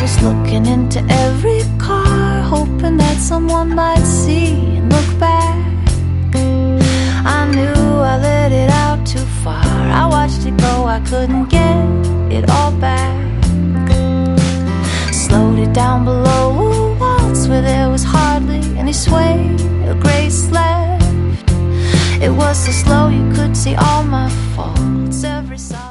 just looking into every car, hoping that someone might see and look back. I knew I let it out too far. I watched it go, I couldn't get it all back. Slowed it down below a waltz where there was hardly any sway or grace left. It was so slow you could see all my faults, every side.